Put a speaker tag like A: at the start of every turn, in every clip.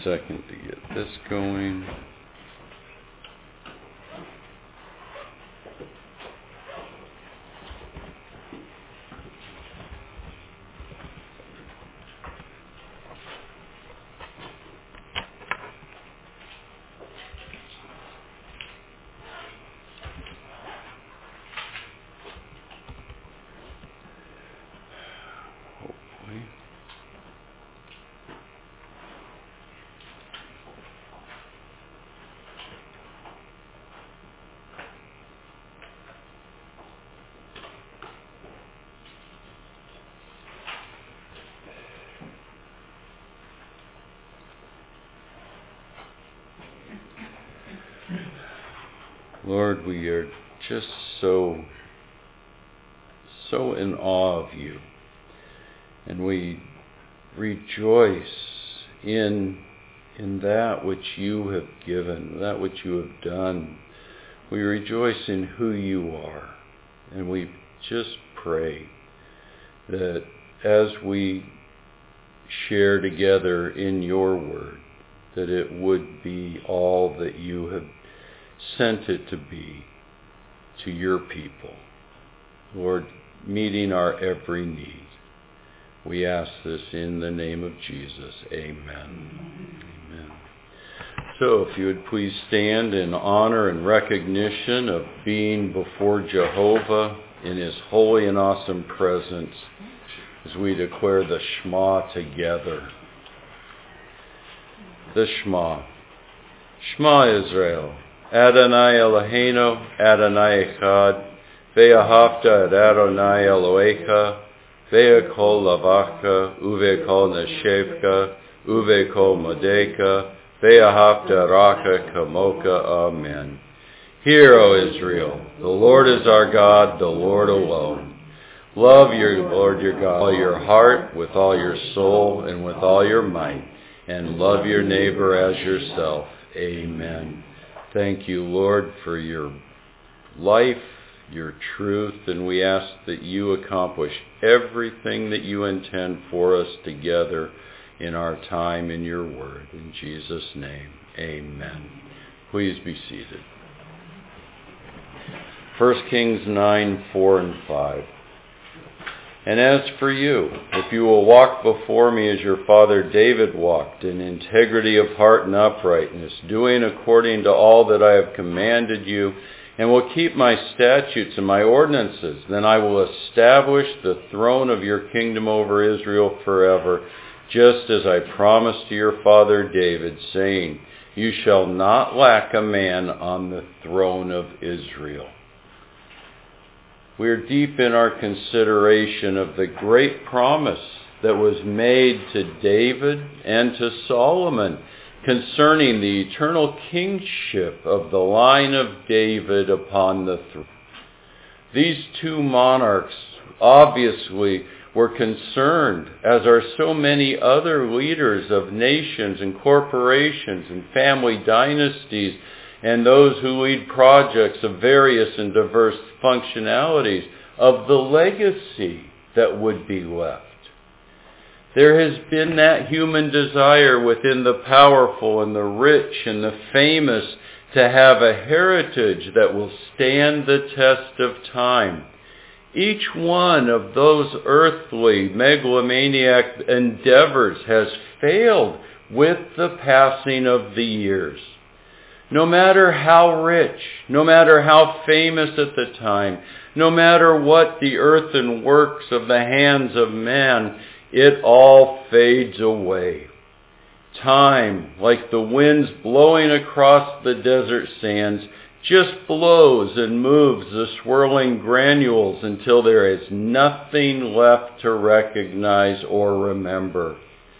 A: second to get this going. Lord, we are just so in awe of you, and we rejoice in that which you have given, that which you have done. We rejoice in who you are, and we just pray that as we share together in your word, that it would be all that you have sent it to be to your people. Lord, meeting our every need. We ask this in the name of Jesus. Amen. Amen. So if you would please stand in honor and recognition of being before Jehovah in his holy and awesome presence as we declare the Shema together. The Shema. Shema Israel. Adonai Eloheinu, Adonai Echad, ve'ahavta et Adonai Elohecha, ve'ekol lavacha, uve'ekol neshevka, uve'ekol modecha, ve'ahavta racha kamocha. Amen. Hear, O Israel, the Lord is our God, the Lord alone. Love your Lord your God with all your heart, with all your soul, and with all your might, and love your neighbor as yourself. Amen. Thank you, Lord, for your life, your truth, and we ask that you accomplish everything that you intend for us together in our time in your word. In Jesus' name, amen. Please be seated. 1 Kings 9, 4 and 5. And as for you, if you will walk before me as your father David walked, in integrity of heart and uprightness, doing according to all that I have commanded you, and will keep my statutes and my ordinances, then I will establish the throne of your kingdom over Israel forever, just as I promised to your father David, saying, you shall not lack a man on the throne of Israel. We are deep in our consideration of the great promise that was made to David and to Solomon concerning the eternal kingship of the line of David upon the throne. These two monarchs obviously were concerned, as are so many other leaders of nations and corporations and family dynasties, and those who lead projects of various and diverse functionalities, of the legacy that would be left. There has been that human desire within the powerful and the rich and the famous to have a heritage that will stand the test of time. Each one of those earthly megalomaniac endeavors has failed with the passing of the years. No matter how rich, no matter how famous at the time, no matter what the earthen works of the hands of man, it all fades away. Time, like the winds blowing across the desert sands, just blows and moves the swirling granules until there is nothing left to recognize or remember.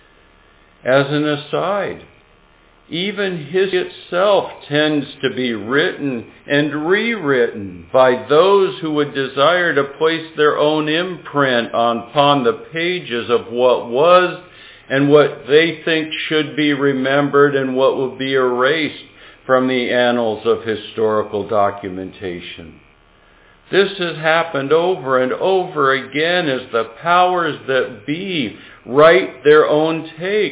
A: As an aside, even history itself tends to be written and rewritten by those who would desire to place their own imprint upon the pages of what was and what they think should be remembered and what will be erased from the annals of historical documentation. This has happened over and over again as the powers that be write their own take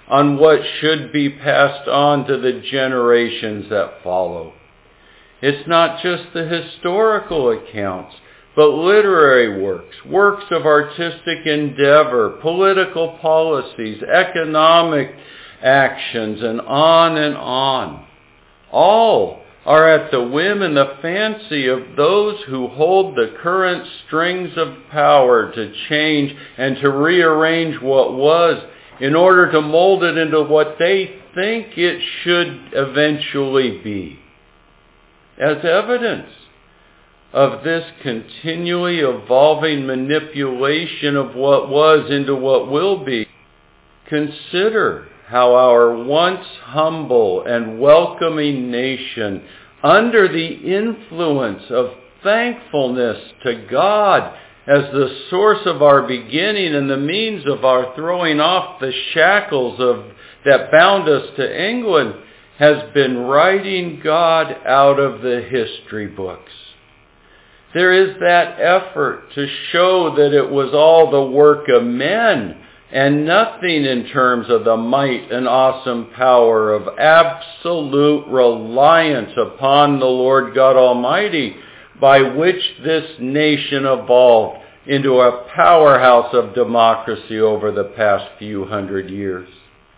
A: on what should be passed on to the generations that follow. It's not just the historical accounts, but literary works, works of artistic endeavor, political policies, economic actions, and on and on. All are at the whim and the fancy of those who hold the current strings of power to change and to rearrange what was in order to mold it into what they think it should eventually be. As evidence of this continually evolving manipulation of what was into what will be, consider how our once humble and welcoming nation, under the influence of thankfulness to God as the source of our beginning and the means of our throwing off the shackles that bound us to England, has been writing God out of the history books. There is that effort to show that it was all the work of men and nothing in terms of the might and awesome power of absolute reliance upon the Lord God Almighty, by which this nation evolved into a powerhouse of democracy over the past few hundred years.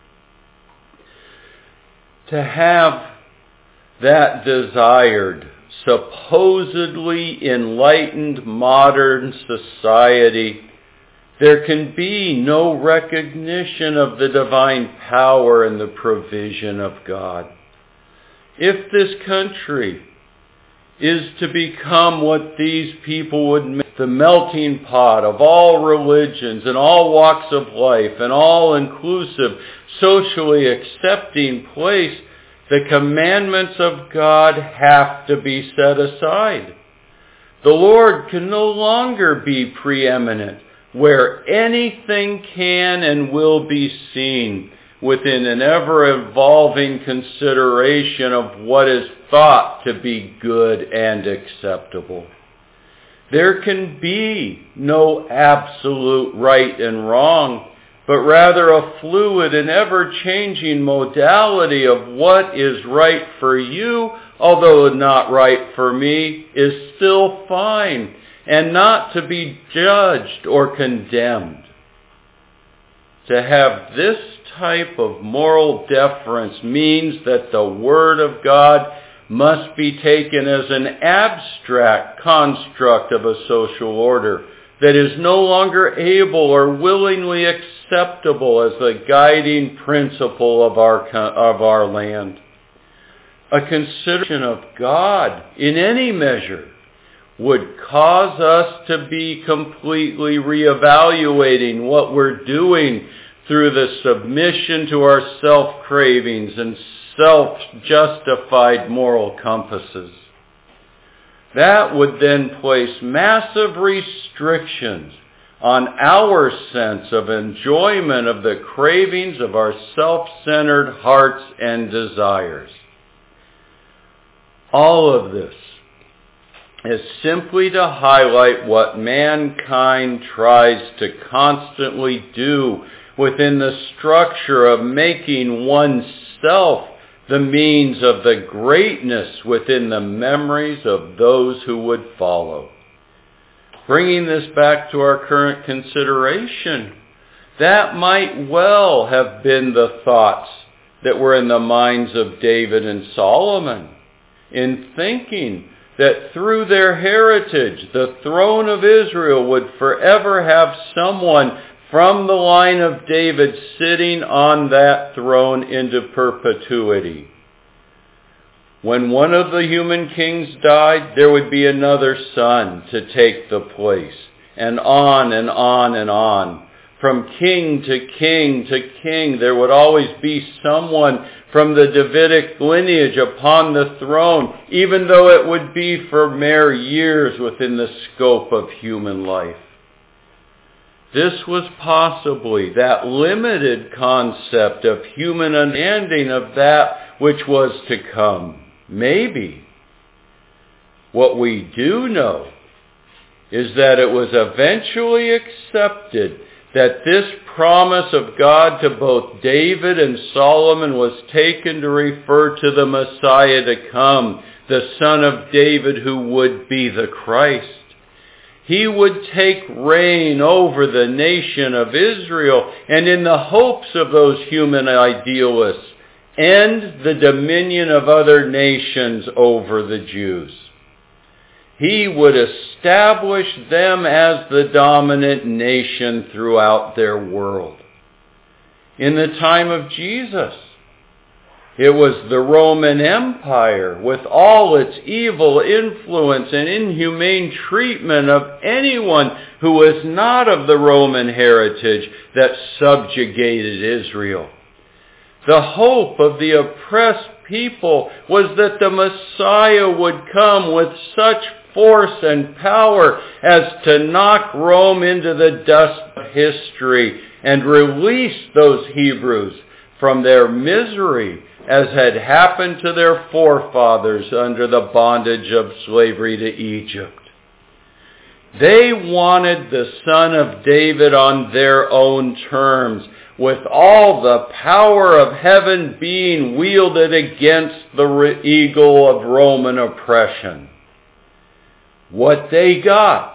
A: To have that desired, supposedly enlightened modern society, there can be no recognition of the divine power and the provision of God. If this country is to become what these people would make, the melting pot of all religions and all walks of life, an all-inclusive, socially accepting place, the commandments of God have to be set aside. The Lord can no longer be preeminent where anything can and will be seen within an ever-evolving consideration of what is thought to be good and acceptable. There can be no absolute right and wrong, but rather a fluid and ever-changing modality of what is right for you, although not right for me, is still fine and not to be judged or condemned. To have this type of moral deference means that the Word of God must be taken as an abstract construct of a social order that is no longer able or willingly acceptable as the guiding principle of our land. A consideration of God in any measure would cause us to be completely reevaluating what we're doing through the submission to our self-cravings and self-justified moral compasses. That would then place massive restrictions on our sense of enjoyment of the cravings of our self-centered hearts and desires. All of this is simply to highlight what mankind tries to constantly do within the structure of making oneself the means of the greatness within the memories of those who would follow. Bringing this back to our current consideration, that might well have been the thoughts that were in the minds of David and Solomon in thinking that through their heritage, the throne of Israel would forever have someone from the line of David sitting on that throne into perpetuity. When one of the human kings died, there would be another son to take the place, and on and on and on. From king to king to king, there would always be someone from the Davidic lineage upon the throne, even though it would be for mere years within the scope of human life. This was possibly that limited concept of human understanding of that which was to come. Maybe. What we do know is that it was eventually accepted that this promise of God to both David and Solomon was taken to refer to the Messiah to come, the son of David who would be the Christ. He would take reign over the nation of Israel, and in the hopes of those human idealists, end the dominion of other nations over the Jews. He would establish them as the dominant nation throughout their world. In the time of Jesus, it was the Roman Empire with all its evil influence and inhumane treatment of anyone who was not of the Roman heritage that subjugated Israel. The hope of the oppressed people was that the Messiah would come with such force and power as to knock Rome into the dust of history and release those Hebrews from their misery as had happened to their forefathers under the bondage of slavery to Egypt. They wanted the Son of David on their own terms, with all the power of heaven being wielded against the eagle of Roman oppression. What they got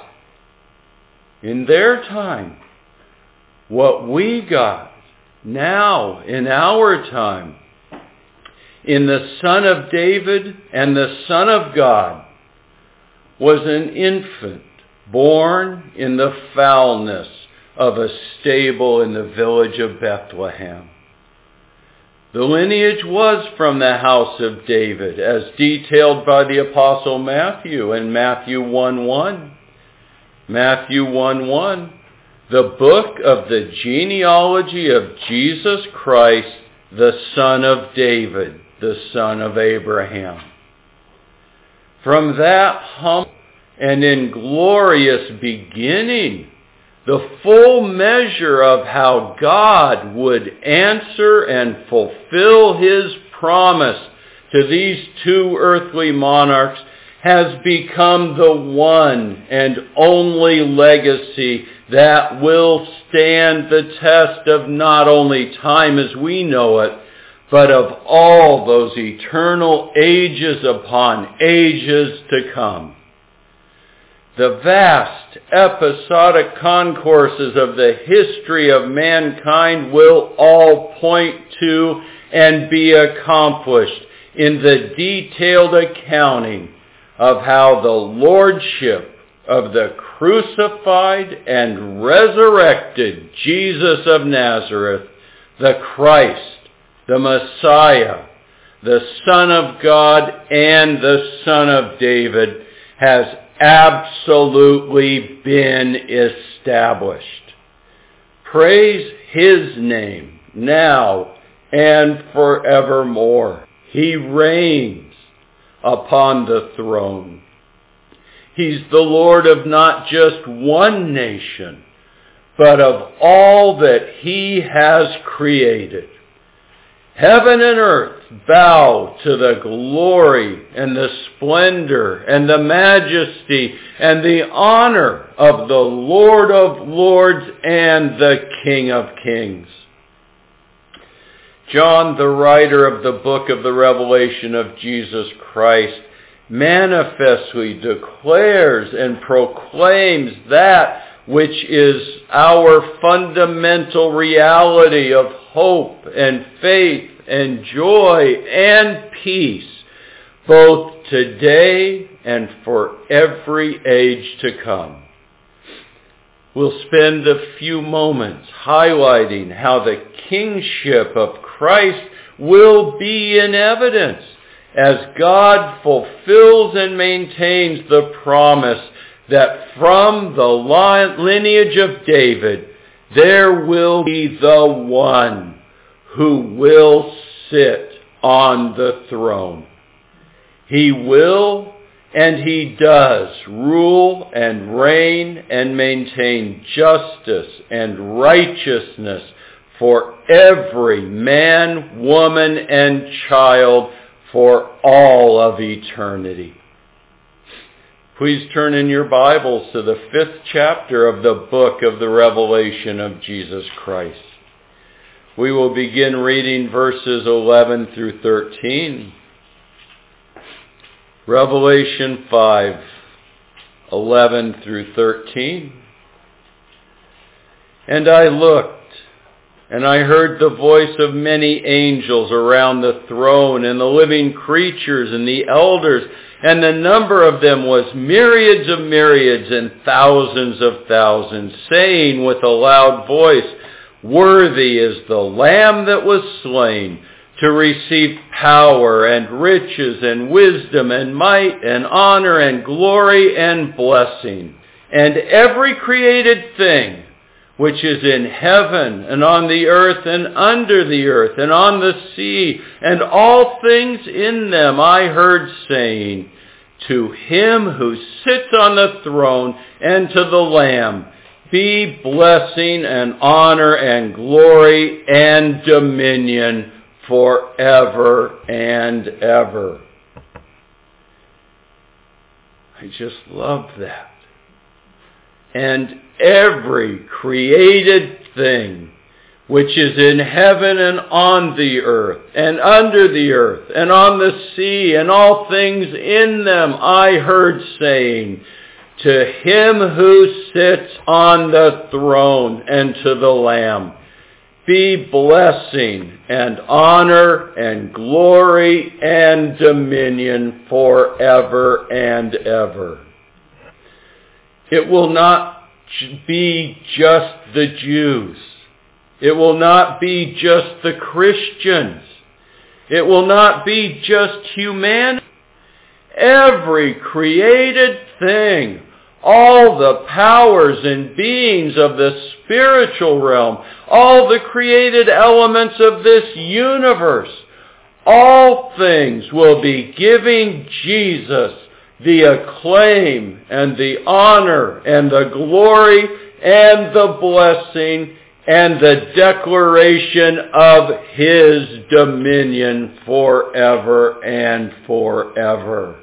A: in their time, what we got now in our time, in the Son of David and the Son of God, was an infant born in the foulness of a stable in the village of Bethlehem. The lineage was from the house of David, as detailed by the Apostle Matthew in Matthew 1:1. Matthew 1:1, the book of the genealogy of Jesus Christ, the son of David, the son of Abraham. From that humble and inglorious beginning, the full measure of how God would answer and fulfill his promise to these two earthly monarchs has become the one and only legacy that will stand the test of not only time as we know it, but of all those eternal ages upon ages to come. The vast episodic concourses of the history of mankind will all point to and be accomplished in the detailed accounting of how the lordship of the crucified and resurrected Jesus of Nazareth, the Christ, the Messiah, the Son of God and the Son of David, has absolutely been established. Praise his name now and forevermore. He reigns upon the throne. He's the Lord of not just one nation, but of all that he has created. Heaven and earth bow to the glory and the splendor and the majesty and the honor of the Lord of lords and the King of kings. John, the writer of the book of the Revelation of Jesus Christ, manifestly declares and proclaims that which is our fundamental reality of hope and faith and joy and peace, both today and for every age to come. We'll spend a few moments highlighting how the kingship of Christ will be in evidence as God fulfills and maintains the promise that from the lineage of David there will be the one who will sit on the throne. He will and he does rule and reign and maintain justice and righteousness for every man, woman, and child for all of eternity. Please turn in your Bibles to the 5th chapter of the book of the Revelation of Jesus Christ. We will begin reading verses 11 through 13. Revelation 5, 11 through 13. And I looked, and I heard the voice of many angels around the throne, and the living creatures, and the elders, and the number of them was myriads of myriads and thousands of thousands, saying with a loud voice, Worthy is the Lamb that was slain to receive power and riches and wisdom and might and honor and glory and blessing. And every created thing which is in heaven and on the earth and under the earth and on the sea, and all things in them, I heard saying, To him who sits on the throne and to the Lamb be blessing and honor and glory and dominion forever and ever. I just love that. And every created thing which is in heaven and on the earth and under the earth and on the sea and all things in them, I heard saying, To him who sits on the throne and to the Lamb be blessing and honor and glory and dominion forever and ever. It will not be just the Jews. It will not be just the Christians. It will not be just humanity. Every created thing, all the powers and beings of the spiritual realm, all the created elements of this universe, all things will be giving Jesus the acclaim and the honor and the glory and the blessing and the declaration of his dominion forever and forever.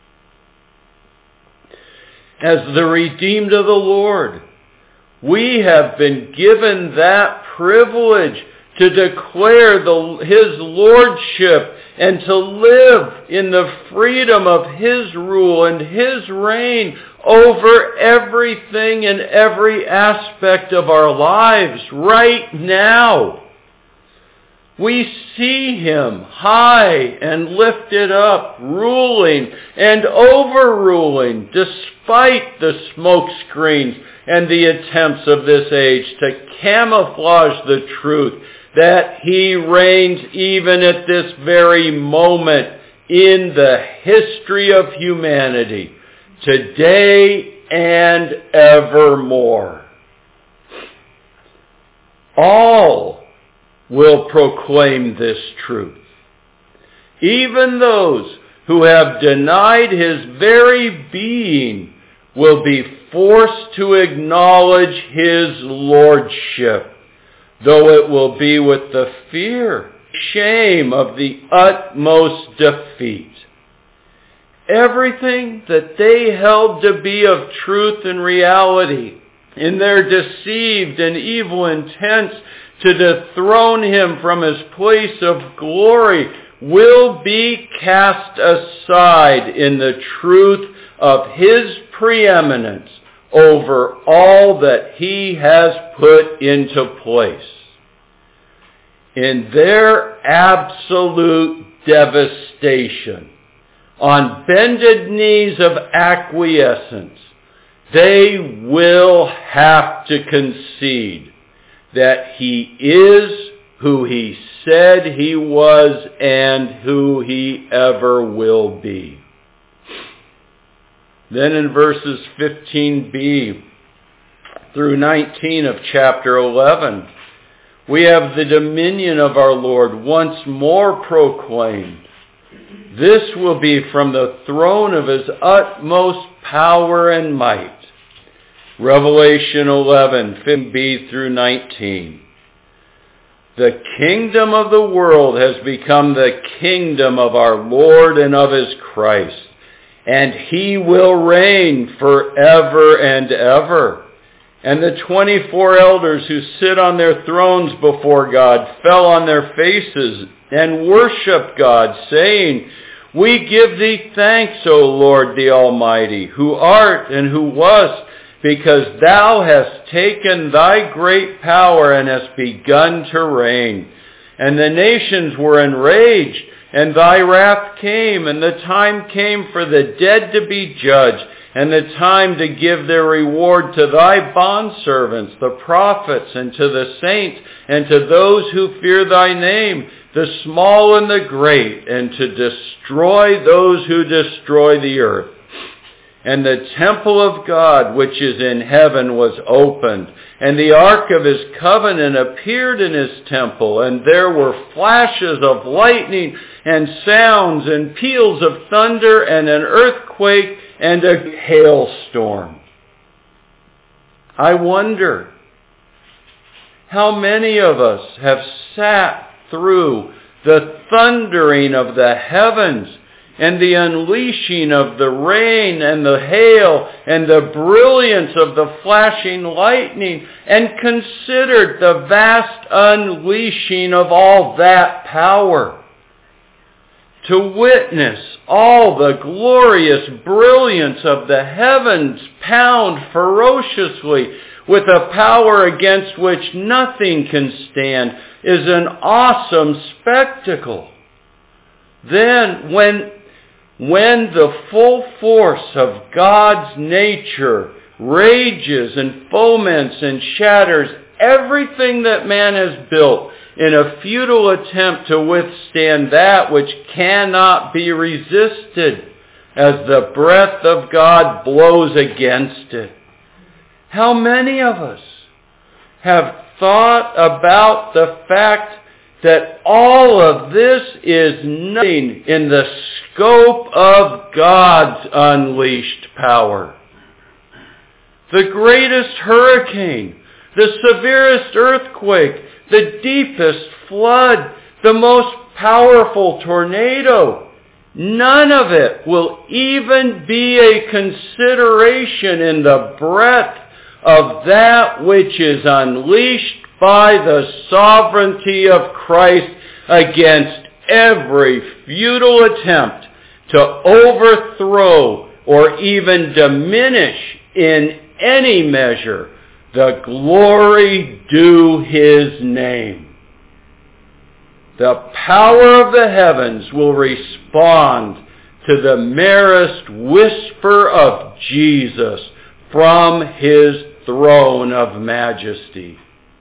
A: As the redeemed of the Lord, we have been given that privilege to declare his lordship and to live in the freedom of his rule and his reign over everything and every aspect of our lives right now. We see him high and lifted up, ruling and overruling despite the smoke screens and the attempts of this age to camouflage the truth that he reigns even at this very moment in the history of humanity, today and evermore. All will proclaim this truth. Even those who have denied his very being will be forced to acknowledge his lordship, though it will be with the fear, shame of the utmost defeat. Everything that they held to be of truth and reality in their deceived and evil intents to dethrone him from his place of glory will be cast aside in the truth of his preeminence over all that he has put into place. In their absolute devastation, on bended knees of acquiescence, they will have to concede that he is who he said he was and who he ever will be. Then in verses 15b through 19 of chapter 11, we have the dominion of our Lord once more proclaimed. This will be from the throne of his utmost power and might. Revelation 11, 15b through 19. The kingdom of the world has become the kingdom of our Lord and of his Christ, and he will reign forever and ever." And the 24 elders who sit on their thrones before God fell on their faces and worshiped God, saying, "We give thee thanks, O Lord the Almighty, who art and who wast, because thou hast taken thy great power and hast begun to reign. And the nations were enraged, and thy wrath came, and the time came for the dead to be judged, and the time to give their reward to thy bondservants, the prophets, and to the saints, and to those who fear thy name, the small and the great, and to destroy those who destroy the earth. And the temple of God, which is in heaven, was opened, and the ark of his covenant appeared in his temple, and there were flashes of lightning, and sounds, and peals of thunder, and an earthquake, and a hailstorm." I wonder how many of us have sat through the thundering of the heavens and the unleashing of the rain and the hail and the brilliance of the flashing lightning, and considered the vast unleashing of all that power. To witness all the glorious brilliance of the heavens pound ferociously with a power against which nothing can stand is an awesome spectacle. Then, when the full force of God's nature rages and foments and shatters everything that man has built in a futile attempt to withstand that which cannot be resisted as the breath of God blows against it. How many of us have thought about the fact that all of this is nothing in the scope of God's unleashed power? The greatest hurricane, the severest earthquake, the deepest flood, the most powerful tornado, none of it will even be a consideration in the breadth of that which is unleashed by the sovereignty of Christ against every futile attempt to overthrow or even diminish in any measure the glory due his name. The power of the heavens will respond to the merest whisper of Jesus from his throne of majesty.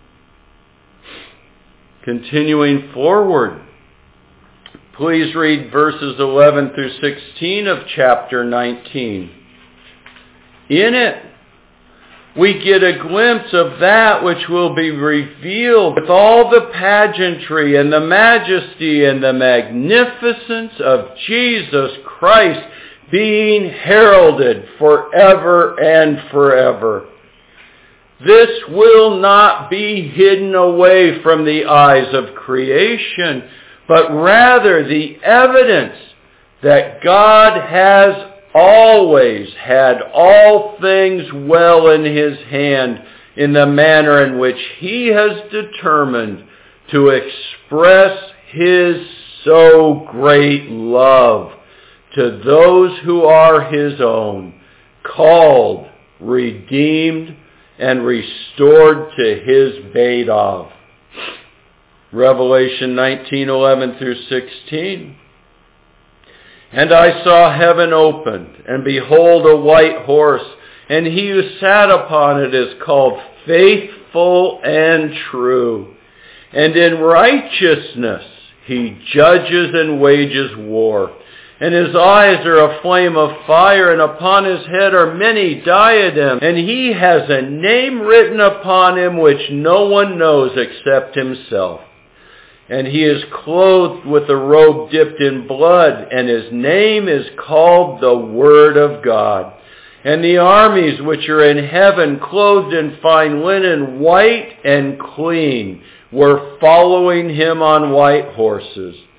A: Continuing forward, please read verses 11 through 16 of chapter 19. In it, we get a glimpse of that which will be revealed with all the pageantry and the majesty and the magnificence of Jesus Christ being heralded forever and forever. This will not be hidden away from the eyes of creation, but rather the evidence that God has always had all things well in his hand in the manner in which he has determined to express his so great love to those who are his own, called, redeemed, and restored to his bait of. Revelation 19:11 through 16. And I saw heaven opened, and behold a white horse, and he who sat upon it is called Faithful and True. And in righteousness he judges and wages war. And his eyes are a flame of fire, and upon his head are many diadems. And he has a name written upon him which no one knows except himself. And he is clothed with a robe dipped in blood, and his name is called the Word of God. And the armies which are in heaven, clothed in fine linen, white and clean, were following him on white horses.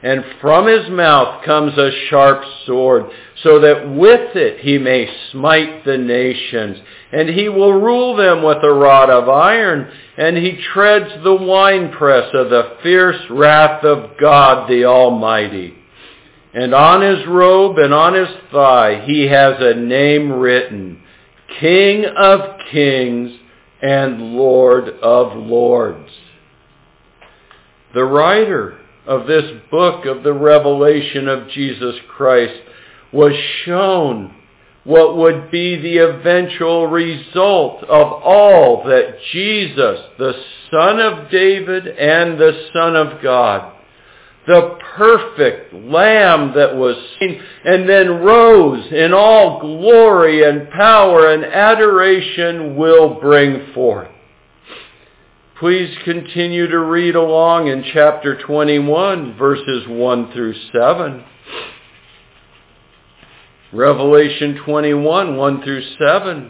A: and from his mouth comes a sharp sword, so that with it he may smite the nations. And he will rule them with a rod of iron, and he treads the winepress of the fierce wrath of God the Almighty. And on his robe and on his thigh he has a name written, King of Kings and Lord of Lords. The writer of this book of the revelation of Jesus Christ was shown what would be the eventual result of all that Jesus, the Son of David and the Son of God, the perfect Lamb that was slain and then rose in all glory and power and adoration, will bring forth. Please continue to read along in chapter 21, verses 1 through 7. Revelation 21, 1 through 7.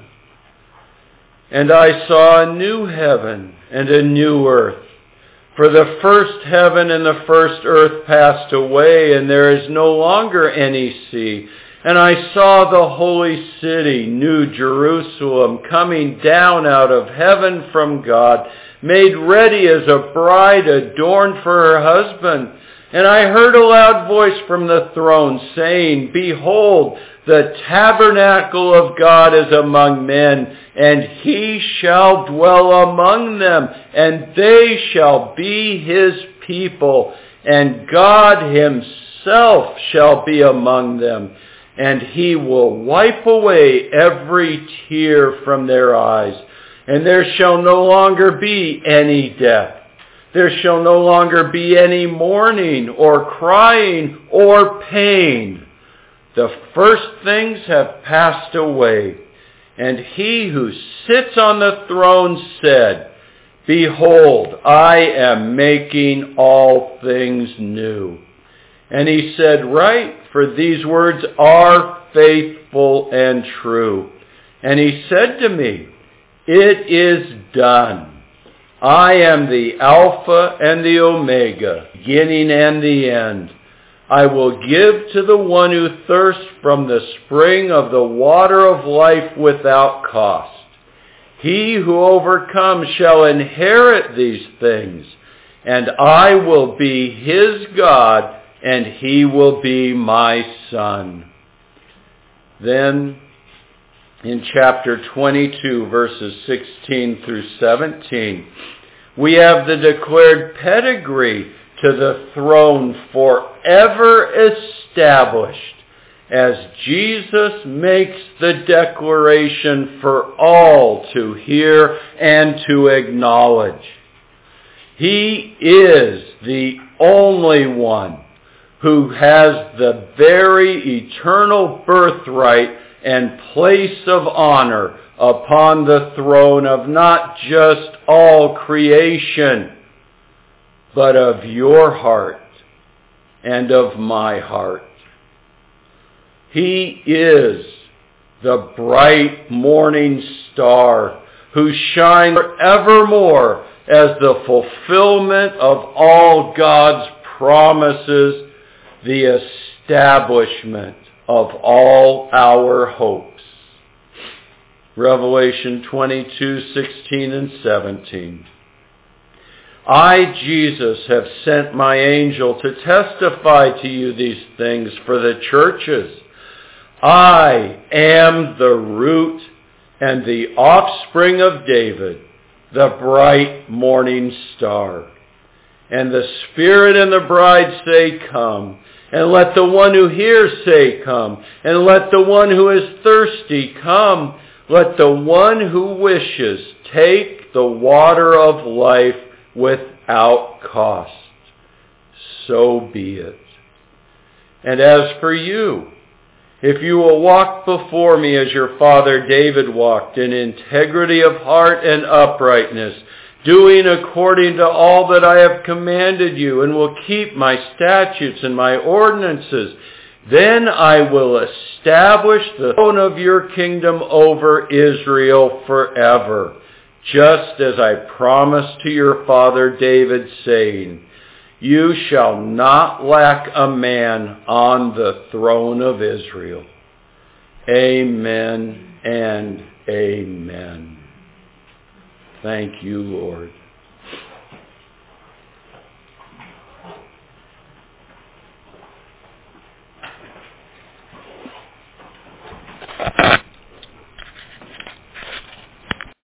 A: And I saw a new heaven and a new earth. For the first heaven and the first earth passed away, and there is no longer any sea. And I saw the holy city, New Jerusalem, coming down out of heaven from God, made ready as a bride adorned for her husband. And I heard a loud voice from the throne saying, Behold, the tabernacle of God is among men, and he shall dwell among them, and they shall be his people, and God himself shall be among them, and he will wipe away every tear from their eyes, and there shall no longer be any death. There shall no longer be any mourning or crying or pain. The first things have passed away. And he who sits on the throne said, Behold, I am making all things new. And he said, Write, for these words are faithful and true. And he said to me, It is done. I am the Alpha and the Omega, beginning and the end. I will give to the one who thirsts from the spring of the water of life without cost. He who overcomes shall inherit these things, and I will be his God, and he will be my son. Then, in chapter 22, verses 16 through 17, we have the declared pedigree to the throne forever established, as Jesus makes the declaration for all to hear and to acknowledge. He is the only one who has the very eternal birthright and place of honor upon the throne of not just all creation, but of your heart and of my heart. He is the bright morning star who shines forevermore as the fulfillment of all God's promises, the establishment of all our hopes. Revelation 22:16 and 17. I, Jesus, have sent my angel to testify to you these things for the churches. I am the root and the offspring of David, the bright morning star. And the Spirit and the bride say, Come. And let the one who hears say, Come. And let the one who is thirsty come. Let the one who wishes take the water of life without cost. So be it. And as for you, if you will walk before me as your father David walked, in integrity of heart and uprightness, doing according to all that I have commanded you, and will keep my statutes and my ordinances, then I will establish the throne of your kingdom over Israel forever, just as I promised to your father David, saying, you shall not lack a man on the throne of Israel. Amen and amen. Thank you, Lord.